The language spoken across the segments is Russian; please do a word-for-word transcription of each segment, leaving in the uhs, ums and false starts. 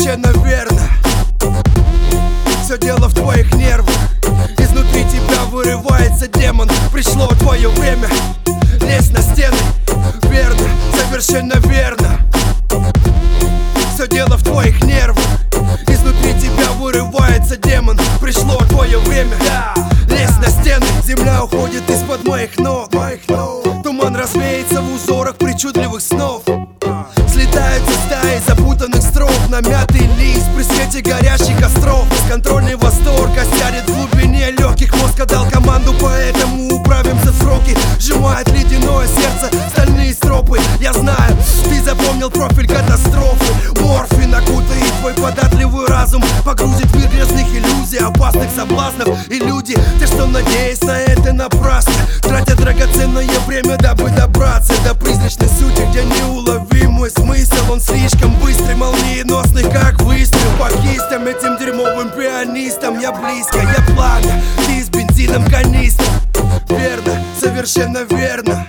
совершенно верно. Все дело в твоих нервах. Изнутри тебя вырывается демон. Пришло твое время. Лезь на стены. Верно, совершенно верно. Все дело в твоих нервах. Изнутри тебя вырывается демон. Пришло твое время. Лезь на стены. Земля уходит из-под моих ног. Туман развеется в узорах причудливых снов. Слетаются стаи запутанных строк на мятый лист при свете горящих костров. Бесконтрольный восторг осядет в глубине легких. Мозг отдал команду, поэтому управимся в сроки. Сжимает ледяное сердце стальные стропы. Я знаю, ты запомнил профиль катастрофы. Морфин окутает твой податливый разум, погрузит в мир грязных иллюзий, опасных соблазнов. И люди, те, что надеясь на это напрасно, тратят драгоценное время, дабы добраться до призрачной сути, где неуловимый смысл. Он слишком быстрый, молниеносный, как выстрел по кистям. Этим дерьмовым пианистам я близко, я пламя, ты с бензином канистром. Верно, совершенно верно.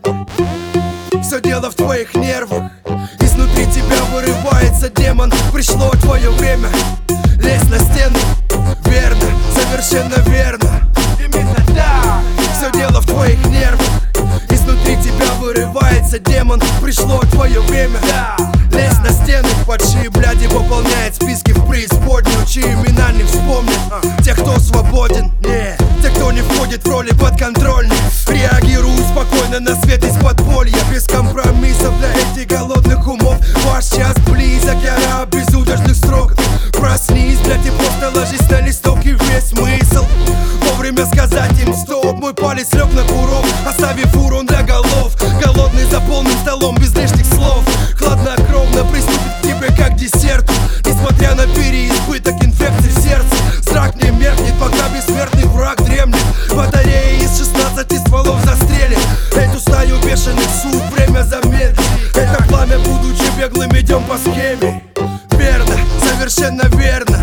Все дело в твоих нервах. Изнутри тебя вырывается демон. Пришло твое время. Лезь на стены. Верно, совершенно верно. Именно так. Все дело в твоих нервах. Изнутри тебя вырывается демон. Пришло твое время. Лезь на стены. Падшие бляди пополняет списки в преисподнюю, чьи имена не вспомнят. Те, кто свободен, не, те, кто не входит в роли подконтрольных. Реагирую спокойно на свет из подполья, без компромиссов для этих голодных умов. Ваш час близок, я раб безудержных строк. Проснись, блядь, и просто ложись на листок. И весь смысл вовремя сказать им стоп. Мой палец лег на курок, оставив урон для голов. Голодный за полным столом, без лишних слов. Хладнокровно приступит к тебе как десерту. Несмотря на переизбыток инфекций в сердце, зрак не меркнет, пока бессмертный враг дремлет. Батарея из шестнадцати стволов застрелит эту стаю бешеных сук, время замедлит. Это пламя, будучи беглым, идем по схеме. Верно, совершенно верно.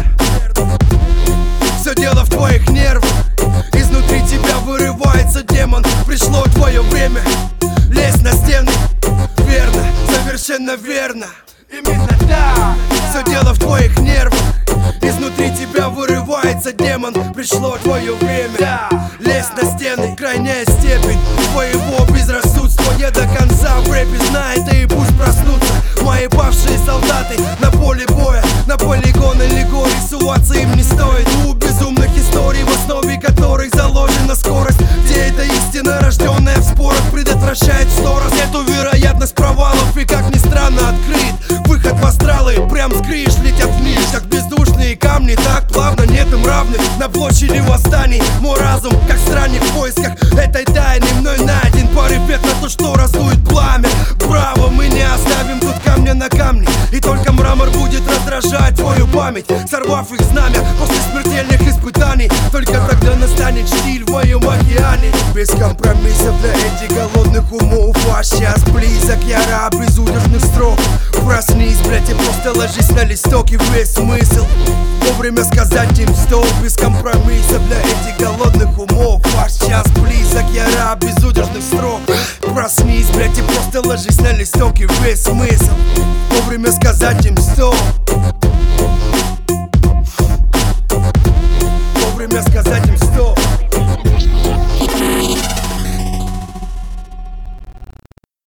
Все дело в твоих нервах. Изнутри тебя вырывается демон. Пришло твое время. Лезь на стены. Верно, совершенно верно. Именно так. Все дело в твоих нервах. Изнутри тебя вырывается демон. Пришло твое время. Лезь на стены. Крайняя степень твоего безрассудства. Я до конца в рэпе знает, и пусть проснутся мои павшие солдаты на поле боя. На полигон аллегорий суваться им не стоит. У безумных историй, в основе которых заложена скорость, где эта истина, рожденная в спорах, предотвращает сто раз эту вероятность провалов. И как ни странно, открыт выход в астралы. Прям с крыш летят вниз, как бездушные камни. Так плавно, нет им равных на площади восстаний. Мой разум, как странник в поисках этой тайны, мной найден порыв на то, что раздует пламя. Браво, мы не оставим тут камня на камне. И только мрамор будет раздражать твою память, сорвав их знамя после смертельных испытаний. Только тогда настанет штиль в моем океане. Без компромиссов для этих голодных умов. Ваш час близок, я раб безудержных строк. Проснись, блядь, и просто ложись на листок. И весь смысл вовремя сказать им стоп. Без компромиссов для этих голодных умов. Ваш час близок, я раб безудержных строк. Проснись, блядь, и просто ложись на листок. И весь смысл вовремя сказать им стоп. Вовремя сказать им стоп.